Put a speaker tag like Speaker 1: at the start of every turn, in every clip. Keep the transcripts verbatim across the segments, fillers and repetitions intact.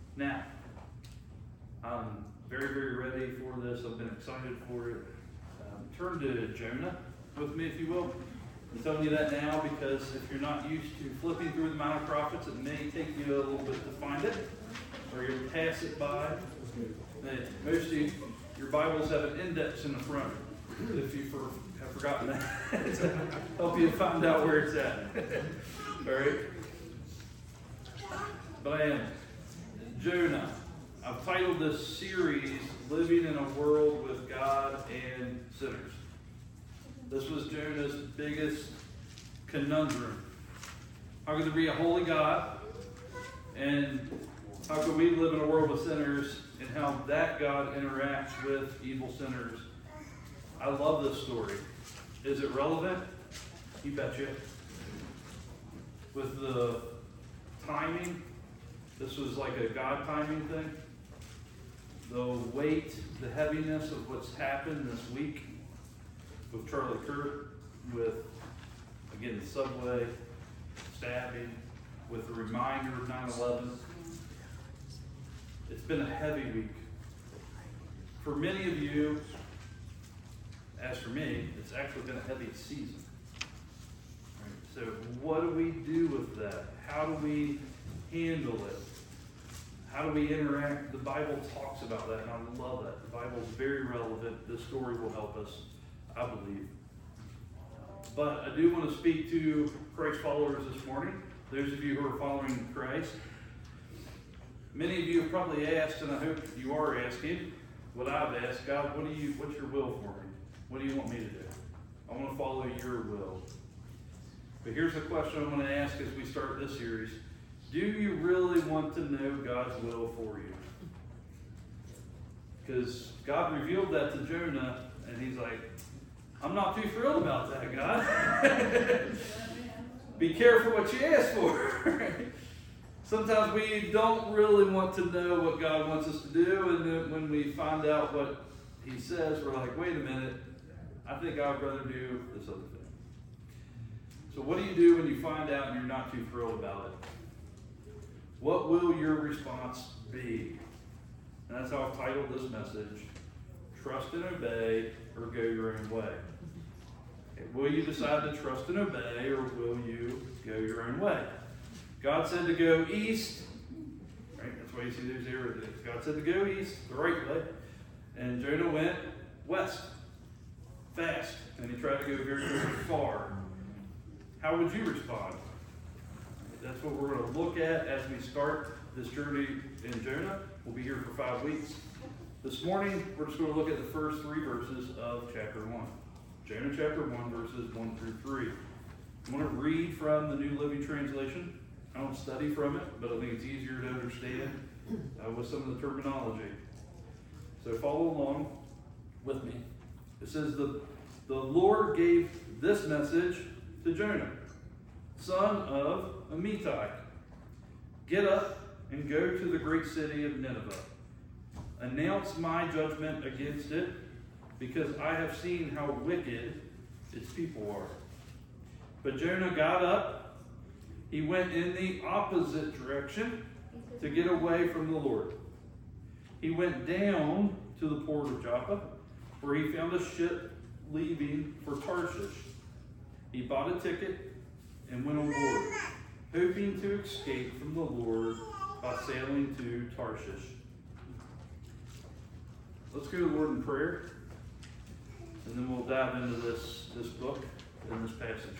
Speaker 1: Now, I'm very, very ready for this. I've been excited for it. Um, turn to Jonah with me, if you will. I'm telling you that now because if you're not used to flipping through the Minor Prophets, it may take you a little bit to find it, or you'll pass it by. And most of you, your Bibles have an index in the front. If you for, have forgotten that, to help you find out where it's at. All right. But I am Jonah. I've titled this series, Living in a World with God and Sinners. This was Jonah's biggest conundrum. How could there be a holy God? And how could we live in a world with sinners? And how that God interacts with evil sinners. I love this story. Is it relevant? You betcha. With the timing, this was like a God timing thing. The weight, the heaviness of what's happened this week with Charlie Kirk, with, again, the subway stabbing, with the reminder of nine eleven. It's been a heavy week. For many of you, as for me, it's actually been a heavy season. Right? So what do we do with that? How do we handle it? How do we interact? The Bible talks about that, and I love that. The Bible is very relevant. This story will help us, I believe. But I do want to speak to Christ followers this morning. Those of you who are following Christ. Many of you have probably asked, and I hope you are asking, what I've asked, God, what do you, what's your will for me? What do you want me to do? I want to follow your will. But here's the question I want to ask as we start this series. Do you really want to know God's will for you? Because God revealed that to Jonah, and he's like, I'm not too thrilled about that, God. Be careful what you ask for. Sometimes we don't really want to know what God wants us to do, and then when we find out what he says, we're like, wait a minute, I think I'd rather do this other thing. So what do you do when you find out and you're not too thrilled about it? What will your response be? And that's how I've titled this message, Trust and Obey or Go Your Own Way. Okay, will you decide to trust and obey, or will you go your own way? God said to go east, right? That's why you see those arrows. God said to go east, the right way, and Jonah went west, fast, and he tried to go very, very far. How would you respond? That's what we're going to look at as we start this journey in Jonah. We'll be here for five weeks. This morning, we're just going to look at the first three verses of chapter one. Jonah chapter one, verses one through three. I'm going to read from the New Living Translation. I don't study from it, but I think it's easier to understand uh, with some of the terminology. So follow along with me. It says, the, the Lord gave this message to Jonah, son of Amittai. Get up and go to the great city of Nineveh. Announce my judgment against it, because I have seen how wicked its people are. But Jonah got up. He went in the opposite direction to get away from the Lord. He went down to the port of Joppa, where he found a ship leaving for Tarshish. He bought a ticket and went on board, hoping to escape from the Lord by sailing to Tarshish. Let's go to the Lord in prayer, and then we'll dive into this, this book and this passage.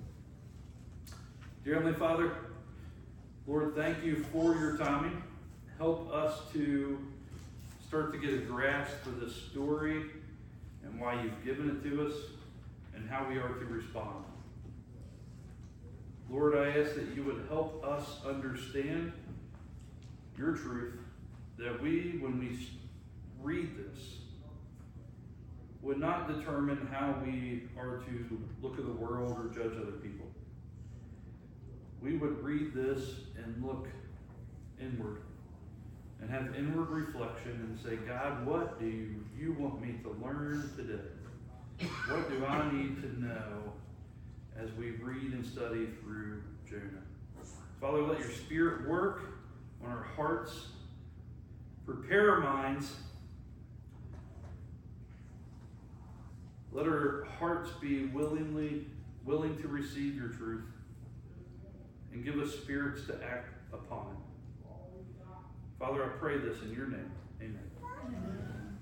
Speaker 1: Dear Heavenly Father, Lord, thank you for your timing. Help us to start to get a grasp for this story and why you've given it to us and how we are to respond. Lord, I ask that you would help us understand your truth, that we, when we read this, would not determine how we are to look at the world or judge other people. We would read this and look inward and have inward reflection and say, God, what do you want me to learn today? What do I need to know as we read and study through Jonah? Father, let your Spirit work on our hearts Prepare our minds. Let our hearts be willingly willing to receive your truth, and give us spirits to act upon it. Father, I pray this in your name. Amen. Amen.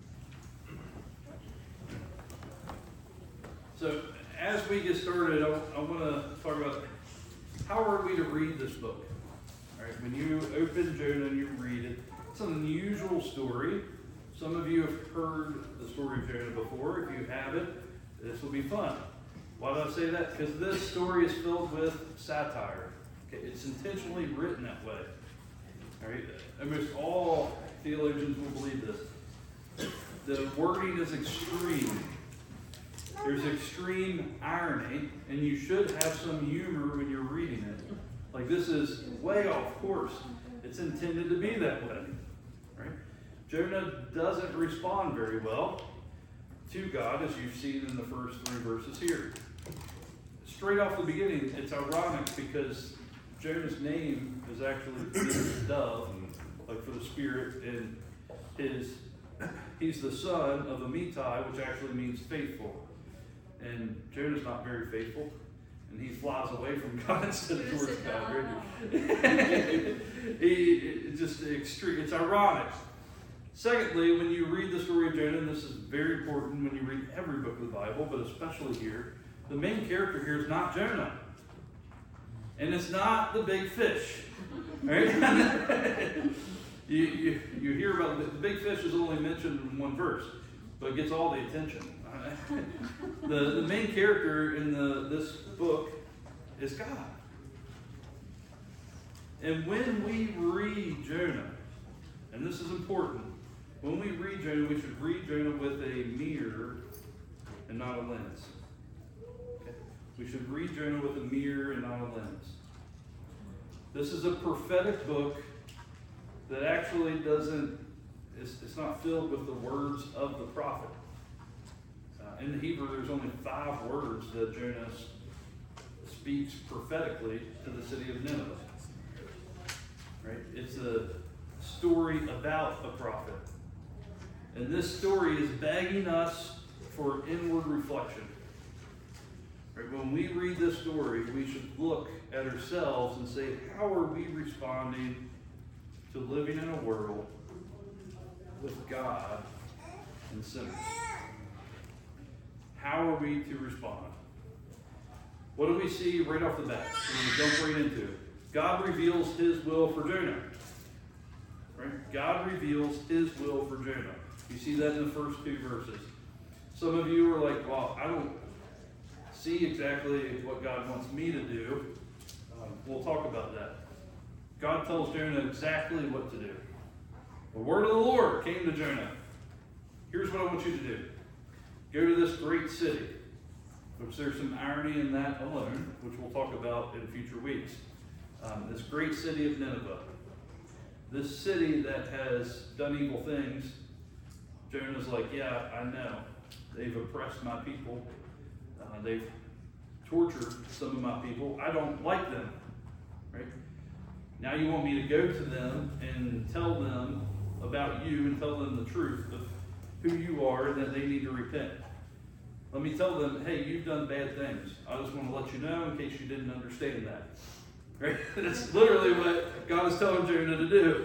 Speaker 1: So, as we get started, I, I want to talk about how are we to read this book. All right, when you open Jonah and you read it, it's an unusual story. Some of you have heard the story of Jonah before. If you haven't, this will be fun. Why do I say that? Because this story is filled with satire. Okay, it's intentionally written that way. All right, almost all theologians will believe this. The wording is extreme. There's extreme irony, and you should have some humor when you're reading it. Like, this is way off course. It's intended to be that way. Right? Jonah doesn't respond very well to God, as you've seen in the first three verses here. Straight off the beginning, it's ironic because Jonah's name is actually dove, like for the spirit, and his he's the son of Amittai, which actually means faithful. And Jonah's not very faithful, and he flies away from God instead of towards God. Right? he, it's just extreme. It's ironic. Secondly, when you read the story of Jonah, and this is very important when you read every book of the Bible, but especially here, the main character here is not Jonah. And it's not the big fish. Right? you, you, you hear about the, the big fish is only mentioned in one verse, but it gets all the attention. the, the main character in the, this book is God. And when we read Jonah, and this is important, when we read Jonah, we should read Jonah with a mirror and not a lens. Okay? We should read Jonah with a mirror and not a lens. This is a prophetic book that actually doesn't, it's, it's not filled with the words of the prophet. Uh, in the Hebrew, there's only five words that Jonah speaks prophetically to the city of Nineveh. Right? It's a story about a prophet. And this story is begging us for inward reflection. Right? When we read this story, we should look at ourselves and say, how are we responding to living in a world with God and sinners? How are we to respond? What do we see right off the bat? We're going to jump right into it. God reveals his will for Jonah. Right? God reveals his will for Jonah. You see that in the first two verses. Some of you are like, well, I don't see exactly what God wants me to do. Um, we'll talk about that. God tells Jonah exactly what to do. The word of the Lord came to Jonah. Here's what I want you to do. Go to this great city, which there's some irony in that alone, which we'll talk about in future weeks. Um, this great city of Nineveh. This city that has done evil things. Jonah's like, yeah, I know. They've oppressed my people. Uh, they've tortured some of my people. I don't like them. Right? Now you want me to go to them and tell them about you and tell them the truth of who you are and that they need to repent. Let me tell them, hey, you've done bad things. I just want to let you know in case you didn't understand that. Right? That's literally what God is telling Jonah to do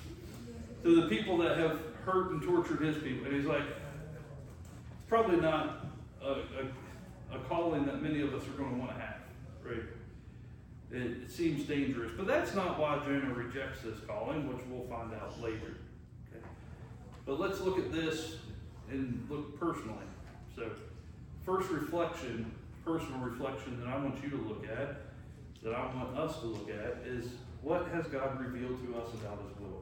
Speaker 1: to the people that have hurt and tortured his people. And he's like, it's probably not a, a, a calling that many of us are going to want to have. Right? It, it seems dangerous. But that's not why Jonah rejects this calling, which we'll find out later. Okay? But let's look at this and look personally. So, first reflection, personal reflection that I want you to look at, that I want us to look at, is what has God revealed to us about his will?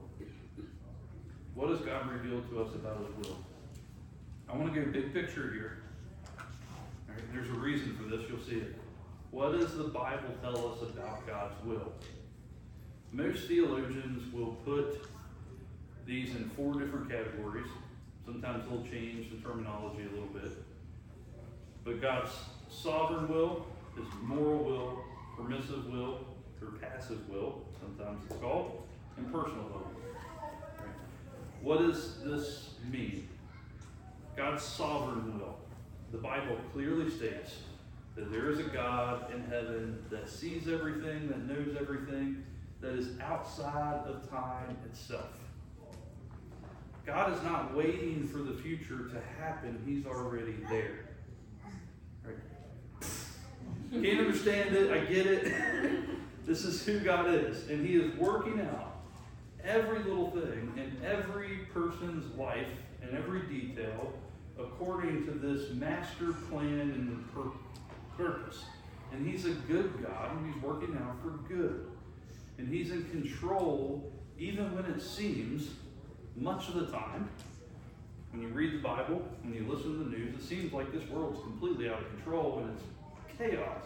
Speaker 1: What has God revealed to us about his will? I want to go big picture here. All right, there's a reason for this. You'll see it. What does the Bible tell us about God's will? Most theologians will put these in four different categories. Sometimes they'll change the terminology a little bit. But God's sovereign will, his moral will, permissive will, or passive will, sometimes it's called, and personal will. Right? What does this mean? God's sovereign will. The Bible clearly states that there is a God in heaven that sees everything, that knows everything, that is outside of time itself. God is not waiting for the future to happen. He's already there. Right? Can't understand it. I get it. This is who God is. And He is working out every little thing in every person's life and every detail according to this master plan and pur- purpose. And He's a good God, and He's working out for good. And He's in control even when it seems, much of the time, when you read the Bible, when you listen to the news, it seems like this world's completely out of control and it's chaos.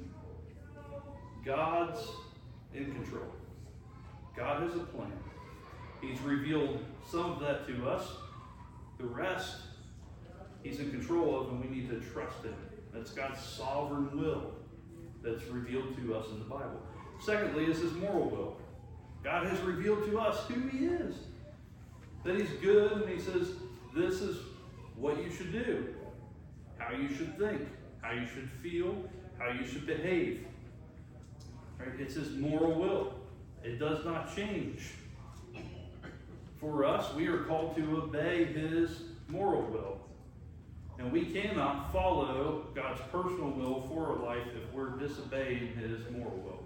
Speaker 1: God's in control. God has a plan. He's revealed some of that to us. The rest, He's in control of, and we need to trust Him. That's God's sovereign will that's revealed to us in the Bible. Secondly is His moral will. God has revealed to us who He is. That He's good, and He says, this is what you should do, how you should think, how you should feel, how you should behave. Right? It's His moral will. It does not change. For us, we are called to obey His moral will. And we cannot follow God's personal will for our life if we're disobeying His moral will.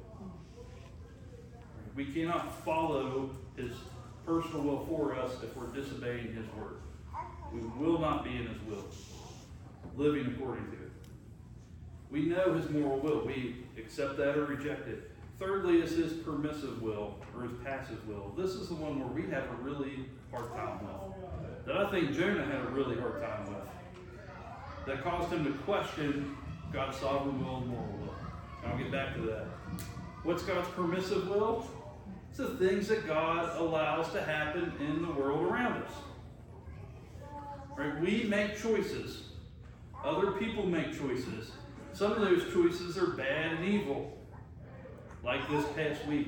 Speaker 1: We cannot follow His personal will for us if we're disobeying His word. We will not be in His will, living according to it. We know His moral will. We accept that or reject it. Thirdly is His permissive will, or His passive will. This is the one where we have a really hard time with. That I think Jonah had a really hard time with. That caused him to question God's sovereign will and moral will. And I'll get back to that. What's God's permissive will? It's the things that God allows to happen in the world around us. Right? We make choices. Other people make choices. Some of those choices are bad and evil. Like this past week.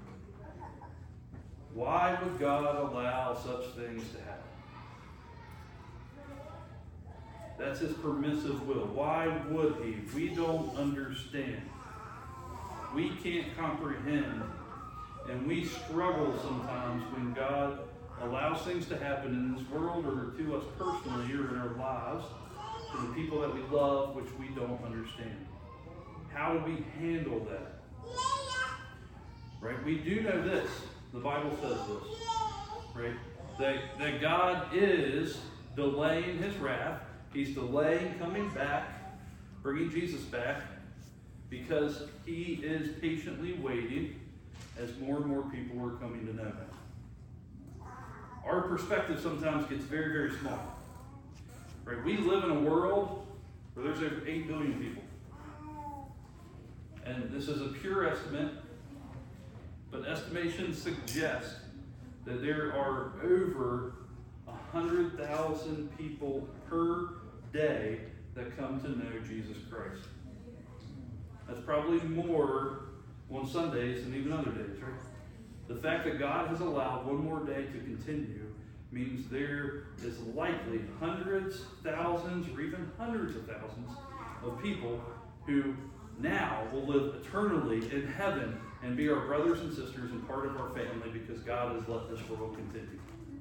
Speaker 1: Why would God allow such things to happen? That's His permissive will. Why would He? We don't understand. We can't comprehend. And we struggle sometimes when God allows things to happen in this world or to us personally or in our lives, to the people that we love, which we don't understand. How do we handle that? Right? We do know this. The Bible says this. Right? That, that God is delaying His wrath. He's delaying coming back, bringing Jesus back, because He is patiently waiting as more and more people are coming to know Him. Our perspective sometimes gets very, very small. Right? We live in a world where there's over eight billion people. And this is a pure estimate, but estimations suggest that there are over one hundred thousand people per day that come to know Jesus Christ. That's probably more on Sundays than even other days, right? The fact that God has allowed one more day to continue means there is likely hundreds, thousands, or even hundreds of thousands of people who now will live eternally in heaven and be our brothers and sisters and part of our family because God has let this world continue.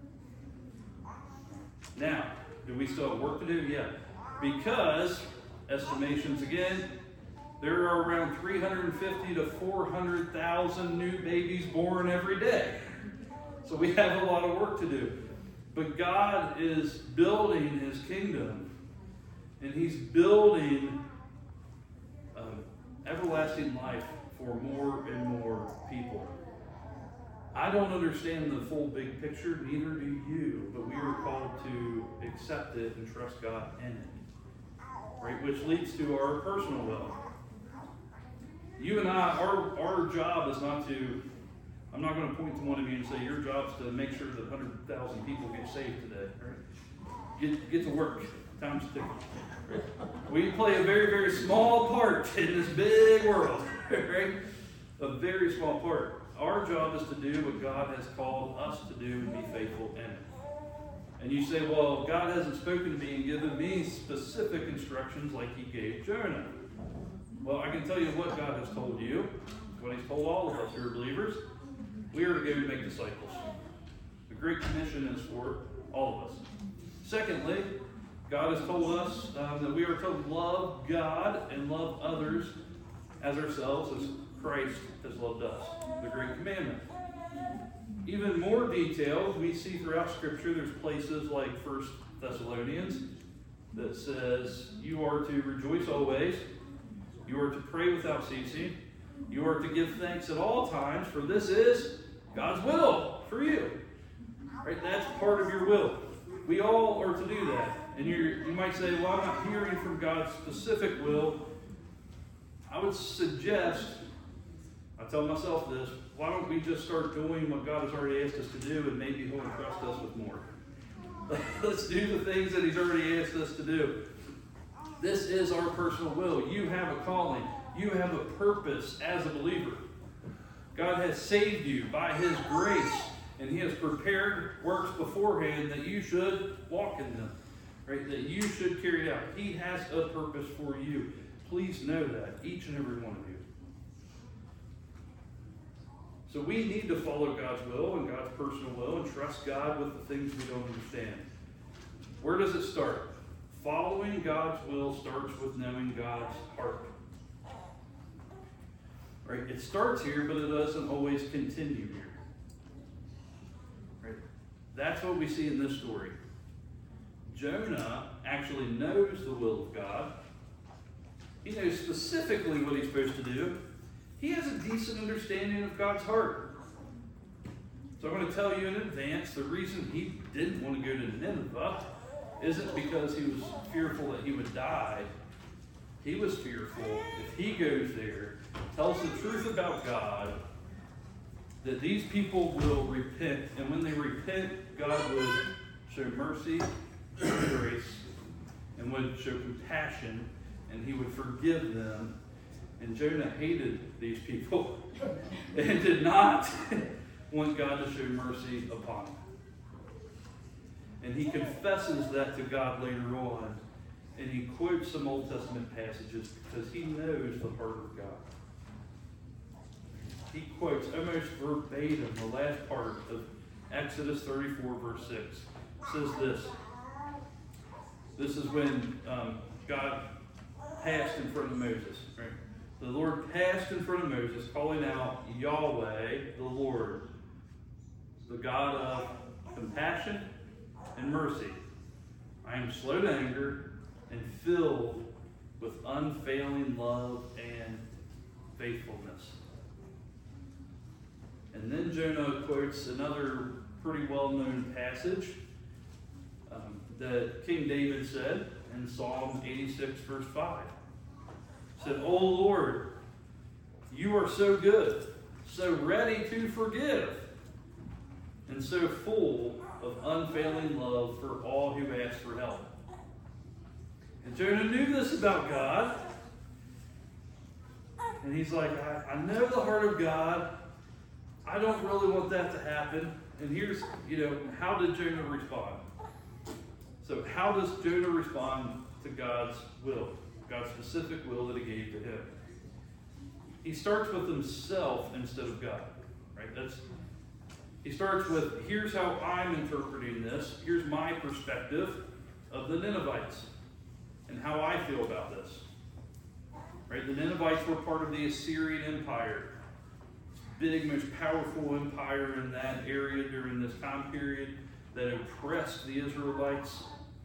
Speaker 1: Now, do we still have work to do? Yeah. Because, estimations again, there are around three hundred fifty to four hundred thousand new babies born every day. So we have a lot of work to do. But God is building His kingdom, and He's building um, everlasting life for more and more people. I don't understand the full big picture, neither do you, but we are called to accept it and trust God in it. Right? Which leads to our personal will. You and I, our, our job is not to, I'm not going to point to one of you and say, your job is to make sure that one hundred thousand people get saved today. Right? Get, get to work. Time's ticking. Right? We play a very, very small part in this big world. Right? A very small part. Our job is to do what God has called us to do and be faithful in it. And you say, well, God hasn't spoken to me and given me specific instructions like he gave Jonah. Well, I can tell you what God has told you, what he's told all of us who are believers. We are to go and make disciples. The Great Commission is for all of us. Secondly, God has told us um, that we are to love God and love others as ourselves, as Christ has loved us. The Great Commandment. Even more detailed, we see throughout Scripture, there's places like First Thessalonians that says, you are to rejoice always, you are to pray without ceasing, you are to give thanks at all times, for this is God's will for you. Right? That's part of your will. We all are to do that. And you you might say, well, I'm not hearing from God's specific will. I would suggest, I tell myself this, why don't we just start doing what God has already asked us to do, and maybe he'll entrust us with more. Let's do the things that he's already asked us to do. This is our personal will. You have a calling. You have a purpose as a believer. God has saved you by his grace, and he has prepared works beforehand that you should walk in them, right? That you should carry out. He has a purpose for you. Please know that, each and every one of you. So we need to follow God's will and God's personal will and trust God with the things we don't understand. Where does it start? Following God's will starts with knowing God's heart. Right? It starts here, but it doesn't always continue here. Right? That's what we see in this story. Jonah actually knows the will of God. He knows specifically what he's supposed to do. He has a decent understanding of God's heart. So I'm going to tell you in advance, the reason he didn't want to go to Nineveh isn't because he was fearful that he would die. He was fearful if he goes there, tells the truth about God, that these people will repent. And when they repent, God would show mercy and grace and would show compassion, and he would forgive them. And Jonah hated these people and did not want God to show mercy upon them. And he confesses that to God later on. And he quotes some Old Testament passages because he knows the heart of God. He quotes almost verbatim the last part of Exodus thirty-four, verse six. It says this. This is when um, God passed in front of Moses, right? The Lord passed in front of Moses, calling out Yahweh, the Lord, the God of compassion and mercy. I am slow to anger and filled with unfailing love and faithfulness. And then Jonah quotes another pretty well-known passage um, that King David said in Psalm eighty-six, verse five. Said, "O Lord, you are so good, so ready to forgive, and so full of unfailing love for all who ask for help." And Jonah knew this about God. And he's like, I, I know the heart of God. I don't really want that to happen. And here's, you know, how did Jonah respond? So how does Jonah respond to God's will? God's specific will that he gave to him. He starts with himself instead of God, right? That's he starts with, here's how I'm interpreting this. Here's my perspective of the Ninevites and how I feel about this. Right? The Ninevites were part of the Assyrian Empire. Big, most powerful empire in that area during this time period that oppressed the Israelites.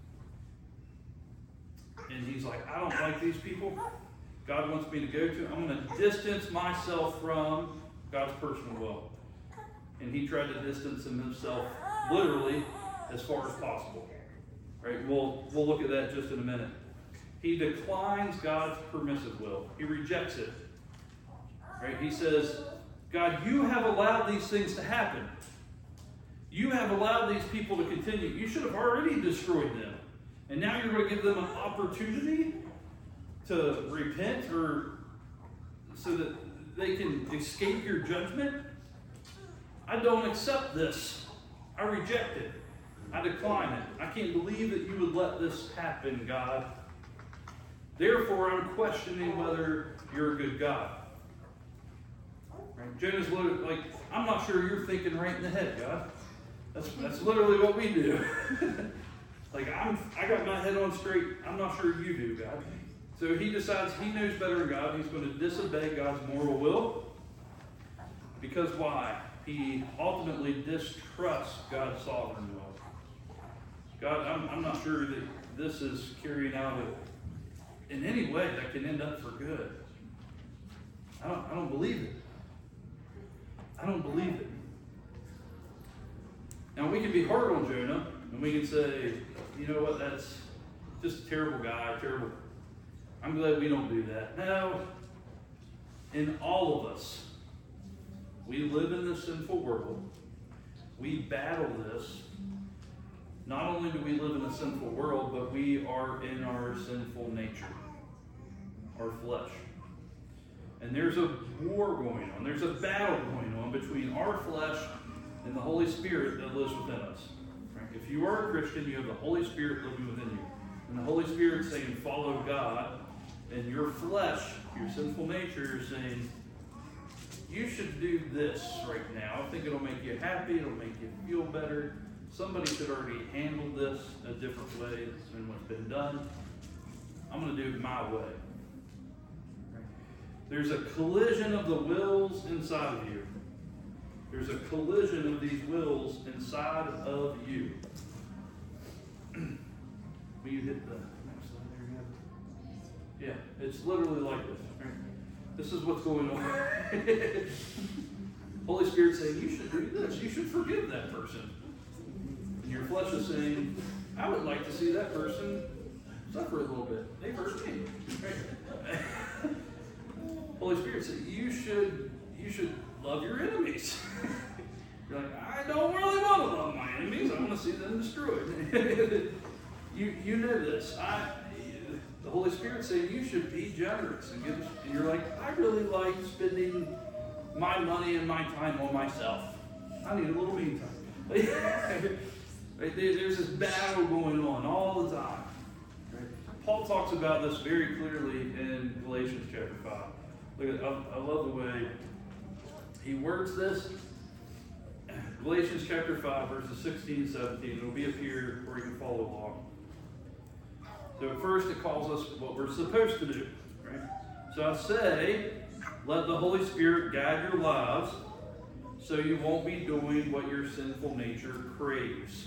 Speaker 1: And he's like, I don't like these people. God wants me to go to. I'm going to distance myself from God's personal will. And he tried to distance himself literally as far as possible. Right? We'll, we'll look at that just in a minute. He declines God's permissive will. He rejects it. Right? He says, God, you have allowed these things to happen. You have allowed these people to continue. You should have already destroyed them. And now you're going to give them an opportunity to repent or so that they can escape your judgment? I don't accept this. I reject it. I decline it. I can't believe that you would let this happen, God. Therefore, I'm questioning whether you're a good God. Right? Jonah's literally like, I'm not sure you're thinking right in the head, God. That's, that's literally what we do. Like, I'm, I got my head on straight. I'm not sure you do, God. So he decides he knows better than God. He's going to disobey God's moral will. Because why? He ultimately distrusts God's sovereign will. God, I'm, I'm not sure that this is carrying out a, in any way that can end up for good. I don't, I don't believe it. I don't believe it. Now, we can be hard on Jonah, and we can say, you know what, that's just a terrible guy, terrible. I'm glad we don't do that. No, in all of us, we live in this sinful world. We battle this. Not only do we live in a sinful world, but we are in our sinful nature, our flesh. And there's a war going on. There's a battle going on between our flesh and the Holy Spirit that lives within us. Right? If you are a Christian, you have the Holy Spirit living within you. And the Holy Spirit is saying, follow God. And your flesh, your sinful nature is saying, you should do this right now. I think it'll make you happy. It'll make you feel better. Somebody should already handle this a different way than what's been done. I'm going to do it my way. Right? There's a collision of the wills inside of you. There's a collision of these wills inside of you. Will you hit the next slide there? Yeah, it's literally like this. Right? This is what's going on. Holy Spirit saying, you should do this. You should forgive that person. And your flesh is saying, I would like to see that person suffer a little bit. They hurt me. Right? Holy Spirit said, you should, you should love your enemies. You're like, I don't really want to love my enemies. I want to see them destroyed. you, you know this. I, the Holy Spirit said you should be generous and give. And you're like, I really like spending my money and my time on myself. I need a little me time. There's this battle going on all the time. Right? Paul talks about this very clearly in Galatians chapter five. Look at, I, I love the way he words this. Galatians chapter five, verses sixteen and seventeen. It'll be up here where you can follow along. So at first it calls us what we're supposed to do. Right? So I say, let the Holy Spirit guide your lives so you won't be doing what your sinful nature craves.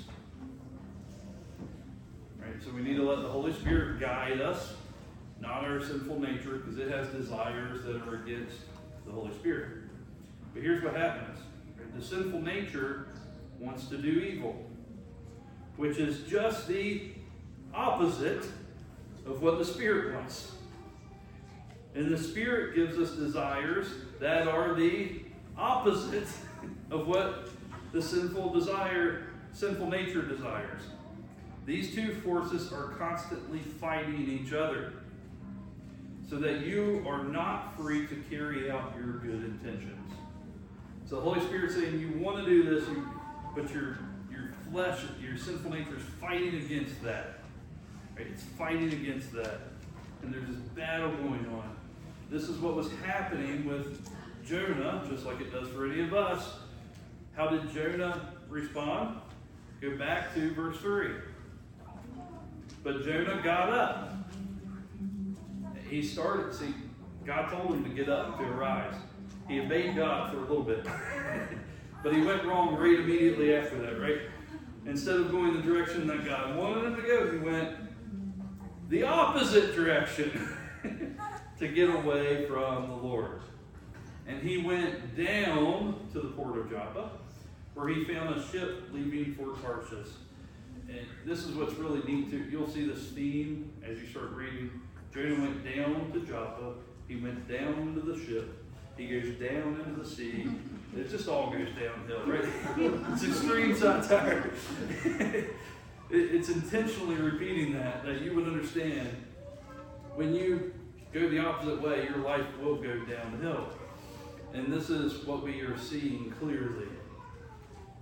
Speaker 1: Right? So we need to let the Holy Spirit guide us, not our sinful nature, because it has desires that are against the Holy Spirit. But here's what happens. Right? The sinful nature wants to do evil, which is just the opposite of what the Spirit wants. And the Spirit gives us desires that are the opposite of what the sinful desire, sinful nature desires. These two forces are constantly fighting each other, so that you are not free to carry out your good intentions. So the Holy Spirit saying you want to do this, but your your flesh, your sinful nature is fighting against that. Right? It's fighting against that. And there's this battle going on. This is what was happening with Jonah, just like it does for any of us. How did Jonah respond? Go back to verse three. But Jonah got up. He started, see, God told him to get up, to arise. He obeyed God for a little bit. But he went wrong right immediately after that, right? Instead of going the direction that God wanted him to go, he went the opposite direction to get away from the Lord. And he went down to the port of Joppa, where he found a ship leaving for Tarshish. And this is what's really neat too. You'll see this theme as you start reading. Jonah went down to Joppa. He went down into the ship. He goes down into the sea. It just all goes downhill, right? It's extreme satire. It's intentionally repeating that, that you would understand when you go the opposite way, your life will go downhill. And this is what we are seeing clearly.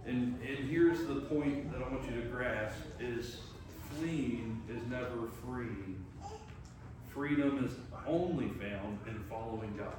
Speaker 1: And, and here's the point that I want you to grasp is fleeing is never free. Freedom is only found in following God.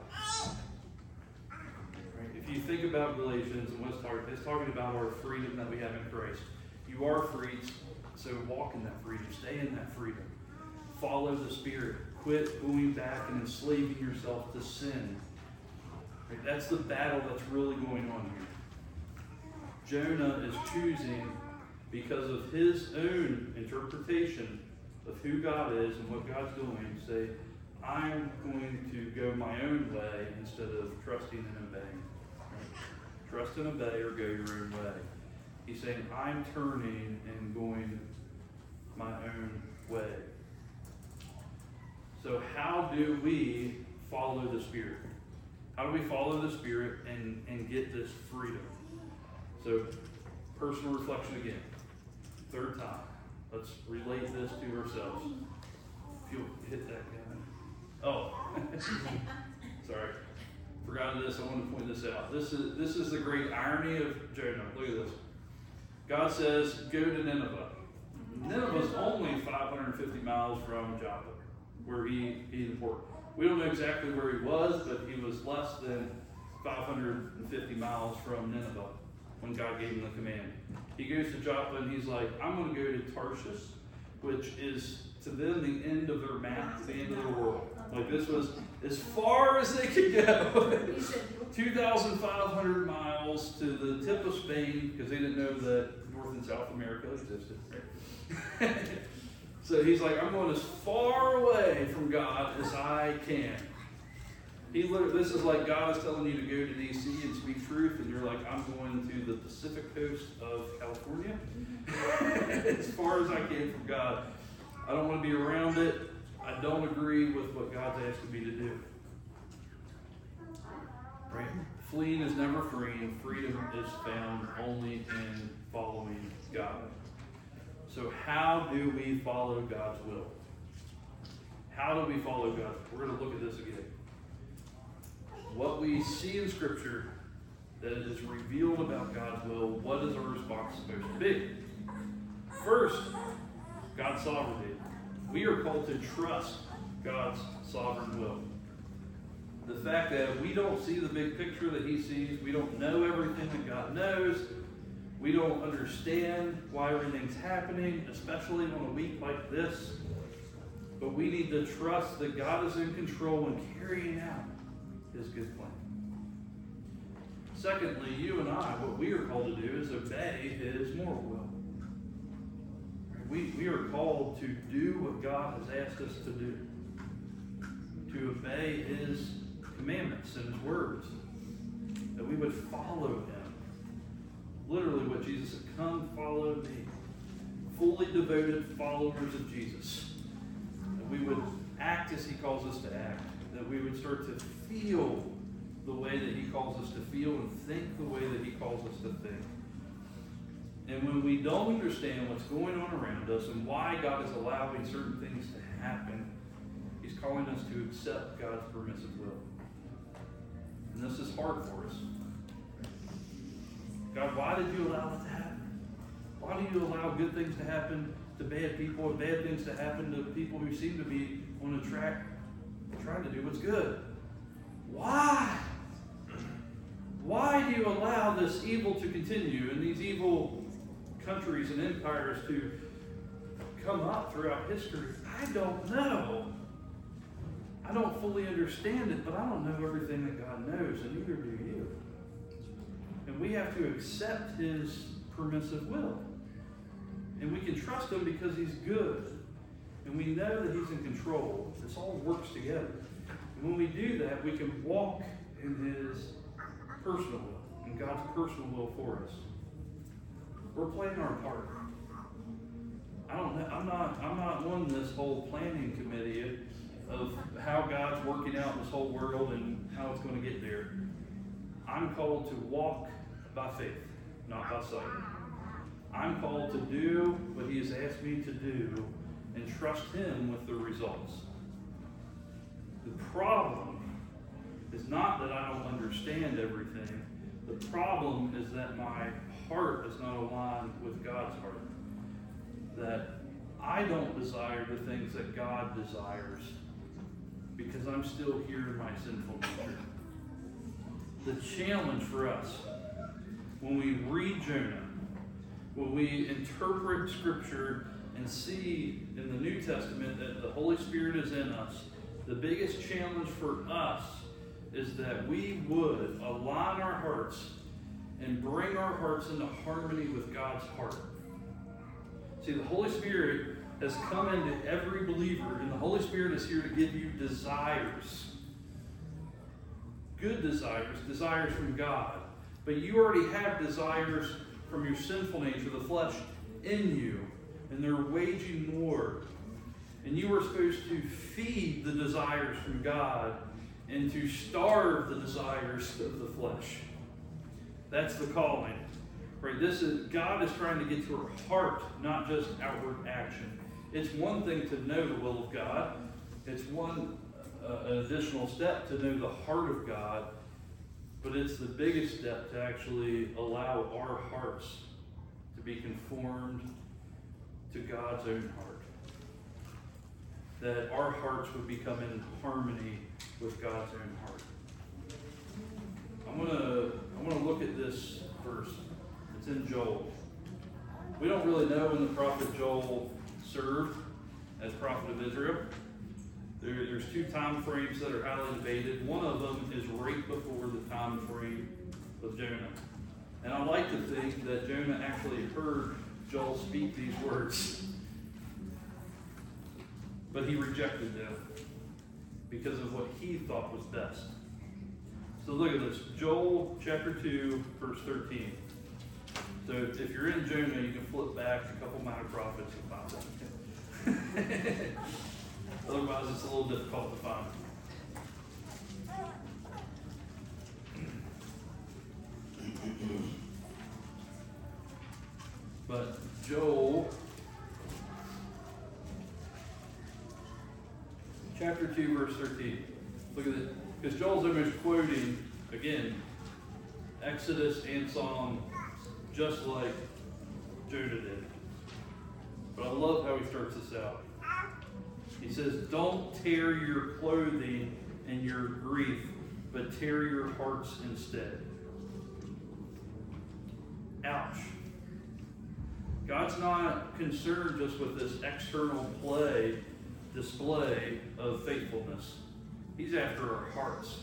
Speaker 1: Right? If you think about Galatians and what's talking, it's talking about our freedom that we have in Christ. You are free, so walk in that freedom. Stay in that freedom. Follow the Spirit. Quit going back and enslaving yourself to sin. Right? That's the battle that's really going on here. Jonah is choosing, because of his own interpretation of who God is and what God's doing, to say, I'm going to go my own way instead of trusting and obeying. Right? Trust and obey or go your own way. He's saying, I'm turning and going my own way. So how do we follow the Spirit? How do we follow the Spirit and, and get this freedom? So, personal reflection again. Third time. Let's relate this to ourselves. If you'll hit that, Kevin. Oh, sorry. Forgot this. I want to point this out. This is this is the great irony of Jonah. Look at this. God says, go to Nineveh. Nineveh is only five hundred fifty miles from Joppa, where he, he worked. We don't know exactly where he was, but he was less than five hundred fifty miles from Nineveh when God gave him the command. He goes to Joppa and he's like, I'm going to go to Tarshish, which is to them the end of their map, the end of the world. Like this was as far as they could go. two thousand five hundred miles to the tip of Spain, because they didn't know that North and South America existed. So he's like, I'm going as far away from God as I can. He literally, this is like God is telling you to go to D C and speak truth, and you're like, I'm going to the Pacific coast of California as far as I can from God. I don't want to be around it. I don't agree with what God's asking me to do. Right? Fleeing is never free, and freedom is found only in following God. So how do we follow God's will? How do we follow God? We're going to look at this again. What we see in Scripture that is revealed about God's will, what is our response supposed to be? First, God's sovereignty. We are called to trust God's sovereign will. The fact that we don't see the big picture that He sees, we don't know everything that God knows, we don't understand why everything's happening, especially on a week like this, but we need to trust that God is in control and carrying out His good plan. Secondly, you and I, what we are called to do is obey His moral will. We, we are called to do what God has asked us to do, to obey His commandments and His words, that we would follow Him. Literally what Jesus said, come follow me. Fully devoted followers of Jesus. That we would act as He calls us to act. That we would start to feel the way that He calls us to feel and think the way that He calls us to think. And when we don't understand what's going on around us and why God is allowing certain things to happen, He's calling us to accept God's permissive will. And this is hard for us. God, why did you allow that to happen? Why do you allow good things to happen to bad people and bad things to happen to people who seem to be on a track trying to do what's good? Why? Why do you allow this evil to continue and these evil countries and empires to come up throughout history? I don't know. I don't fully understand it, but I don't know everything that God knows, and neither do you. And we have to accept His permissive will. And we can trust Him because He's good. And we know that He's in control. This all works together. And when we do that, we can walk in His personal will, in God's personal will for us. We're playing our part. I don't know, I'm not I'm not on this whole planning committee of how God's working out this whole world and how it's going to get there. I'm called to walk by faith, not by sight. I'm called to do what He has asked me to do and trust Him with the results. The problem is not that I don't understand everything. The problem is that my heart is not aligned with God's heart. That I don't desire the things that God desires because I'm still here in my sinful nature. The challenge for us when we read Jonah, when we interpret Scripture and see in the New Testament that the Holy Spirit is in us, the biggest challenge for us is that we would align our hearts and bring our hearts into harmony with God's heart. See, the Holy Spirit has come into every believer, and the Holy Spirit is here to give you desires. Good desires, desires from God. But you already have desires from your sinful nature, the flesh, in you, and they're waging war. And you are supposed to feed the desires from God and to starve the desires of the flesh. That's the calling. Right? This is God is trying to get to our heart, not just outward action. It's one thing to know the will of God. It's one uh, an additional step to know the heart of God, but it's the biggest step to actually allow our hearts to be conformed to God's own heart. That our hearts would become in harmony with God's own heart. I'm gonna I'm gonna look at this verse. It's in Joel. We don't really know when the prophet Joel served as prophet of Israel. There, there's two time frames that are highly debated. One of them is right before the time frame of Jonah. And I like to think that Jonah actually heard Joel speak these words. But he rejected them because of what he thought was best. So look at this. Joel chapter two, verse thirteen. So if you're in Jonah, you can flip back a couple minor prophets and find them. Otherwise, it's a little difficult to find. But Joel chapter two, verse thirteen. Look at it. Because Joel's almost quoting, again, Exodus and Psalm, just like Jonah did. But I love how he starts this out. He says, don't tear your clothing in your grief, but tear your hearts instead. Ouch. God's not concerned just with this external play, display of faithfulness. He's after our hearts.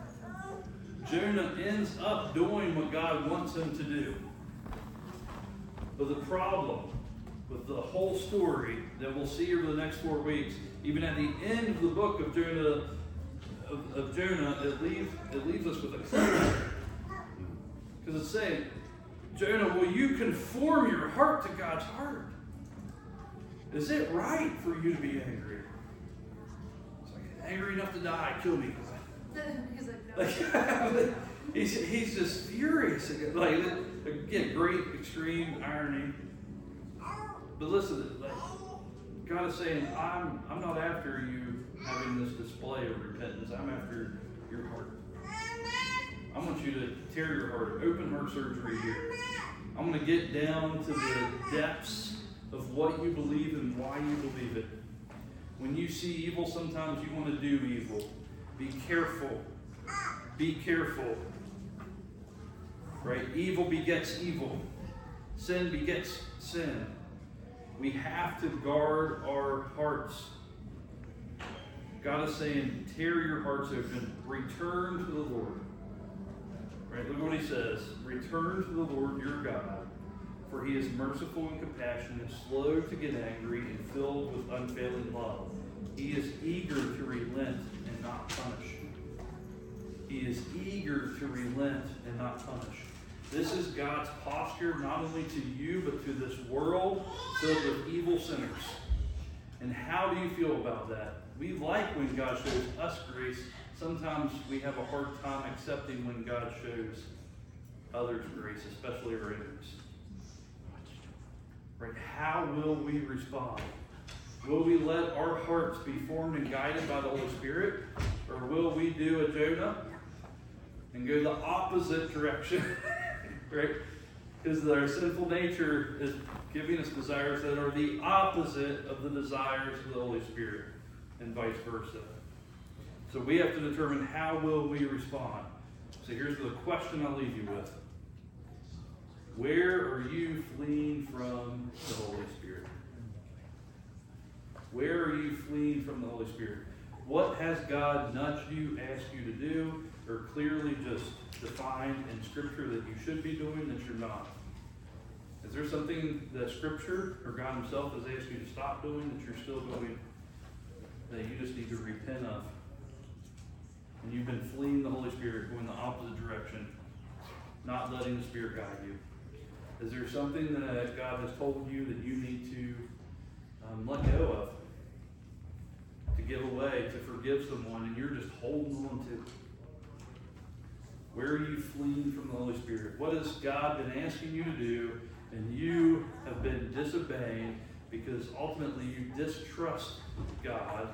Speaker 1: Jonah ends up doing what God wants him to do. But the problem with the whole story that we'll see over the next four weeks, even at the end of the book of Jonah, of, of Jonah, it leaves it leaves us with a question. Because it's saying, Jonah, will you conform your heart to God's heart? Is it right for you to be angry? It's like, angry enough to die, kill me. Like, no. he's, he's just furious. Like, again, great extreme irony. But listen, like, God is saying, I'm I'm not after you having this display of repentance. I'm after your heart. I want you to tear your heart, open heart surgery here. I'm going to get down to the depths of what you believe and why you believe it. When you see evil, sometimes you want to do evil. Be careful. Be careful. Right? Evil begets evil. Sin begets sin. We have to guard our hearts. God is saying, tear your hearts open. Return to the Lord. Right? Look what he says. Return to the Lord your God, for he is merciful and compassionate, slow to get angry, and filled with unfailing love. He is eager to relent and not punish. He is eager to relent and not punish. This is God's posture not only to you, but to this world filled with evil sinners. And how do you feel about that? We like when God shows us grace. Sometimes we have a hard time accepting when God shows others grace, especially our enemies. Right? How will we respond? Will we let our hearts be formed and guided by the Holy Spirit? Or will we do a Jonah and go the opposite direction, right? Because our sinful nature is giving us desires that are the opposite of the desires of the Holy Spirit, and vice versa. So we have to determine how will we respond. So here's the question I'll leave you with. Where are you fleeing from the Holy Spirit? Where are you fleeing from the Holy Spirit? What has God nudged you, asked you to do, or clearly just defined in Scripture that you should be doing that you're not? Is there something that Scripture or God Himself has asked you to stop doing that you're still doing that you just need to repent of? And you've been fleeing the Holy Spirit, going the opposite direction, not letting the Spirit guide you. Is there something that God has told you that you need to um, let go of? To give away, to forgive someone, and you're just holding on to? Where are you fleeing from the Holy Spirit? What has God been asking you to do, and you have been disobeying because ultimately you distrust God?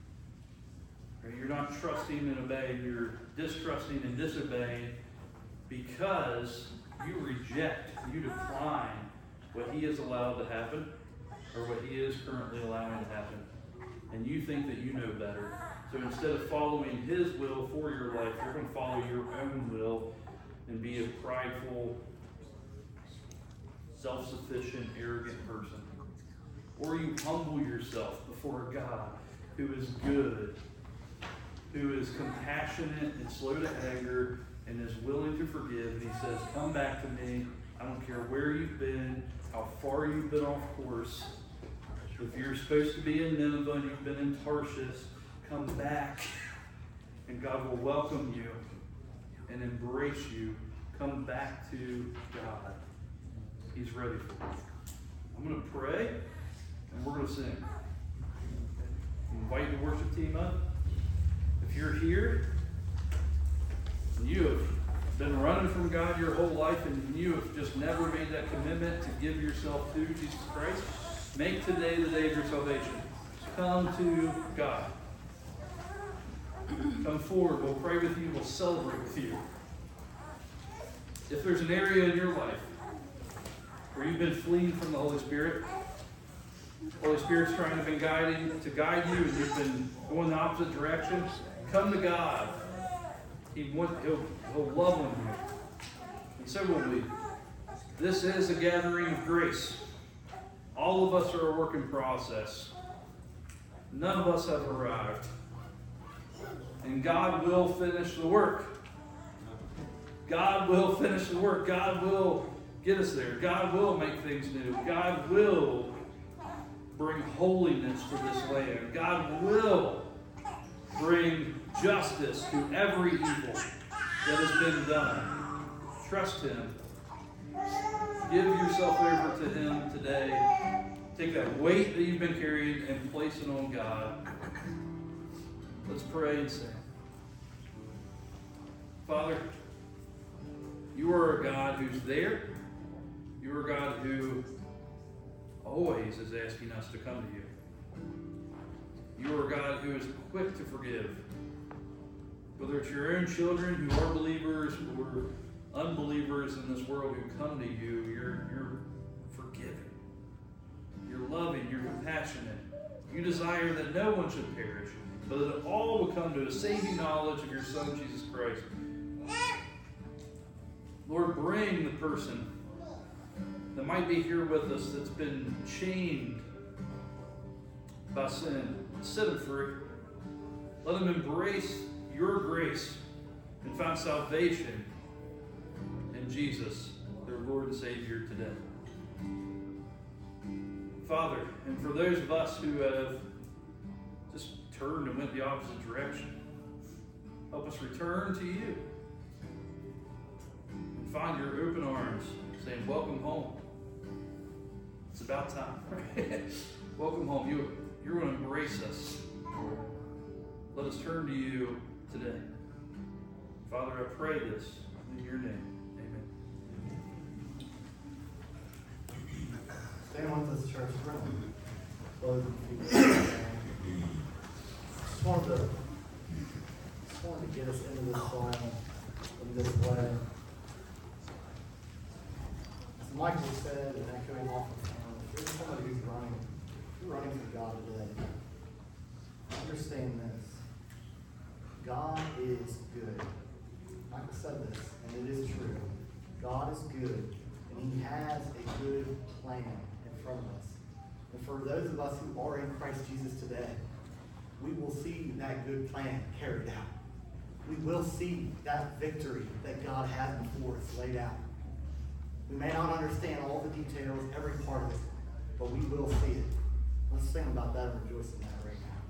Speaker 1: Or you're not trusting and obeying, you're distrusting and disobeying because you reject, you decline what He has allowed to happen, or what He is currently allowing to happen. And you think that you know better. So instead of following His will for your life, you're going to follow your own will and be a prideful, self-sufficient, arrogant person. Or you humble yourself before God, who is good, who is compassionate and slow to anger, and is willing to forgive. And He says, come back to me. I don't care where you've been, how far you've been off course. If you're supposed to be in Nineveh and you've been in Tarshish, come back. And God will welcome you and embrace you. Come back to God. He's ready for you. I'm going to pray, and we're going to sing. Invite the worship team up. If you're here, and you have been running from God your whole life, and you have just never made that commitment to give yourself to Jesus Christ, make today the day of your salvation. Come to God. Come forward. We'll pray with you. We'll celebrate with you. If there's an area in your life where you've been fleeing from the Holy Spirit, the Holy Spirit's trying to be guiding to guide you, and you've been going the opposite direction, come to God. He want, he'll, he'll love on you. And so will we. This is a gathering of grace. All of us are a work in process. None of us have arrived. And God will finish the work. God will finish the work. God will get us there. God will make things new. God will bring holiness to this land. God will bring justice to every evil that has been done. Trust Him. Give yourself over to Him today. Take that weight that you've been carrying and place it on God. Let's pray and sing. Father, You are a God who's there. You are a God who always is asking us to come to You. You are a God who is quick to forgive. Whether it's your own children who are believers or unbelievers in this world who come to You, you're, you're forgiving. You're loving. You're compassionate. You desire that no one should perish, but that all will come to a saving knowledge of Your Son, Jesus Christ. Lord, bring the person that might be here with us that's been chained by sin. Set them free. Let them embrace Your grace and find salvation in Jesus, their Lord and Savior today. Father, and for those of us who have just turned and went the opposite direction, help us return to You and find Your open arms saying, welcome home. It's about time. Welcome home. You, you're going to embrace us. Let us turn to You today. Father, I pray this in Your name.
Speaker 2: Stand with us, church. Close the feet. Just wanted to, just wanted to get us into this final. in this way. As Michael said, and echoing off of him, if you're somebody who's running, if you're running for God today, understand this. God is good. Michael said this, and it is true. God is good, and He has a good plan in front of us. And for those of us who are in Christ Jesus today, we will see that good plan carried out. We will see that victory that God has before us laid out. We may not understand all the details, every part of it, but we will see it. Let's sing about that and rejoice in that right now.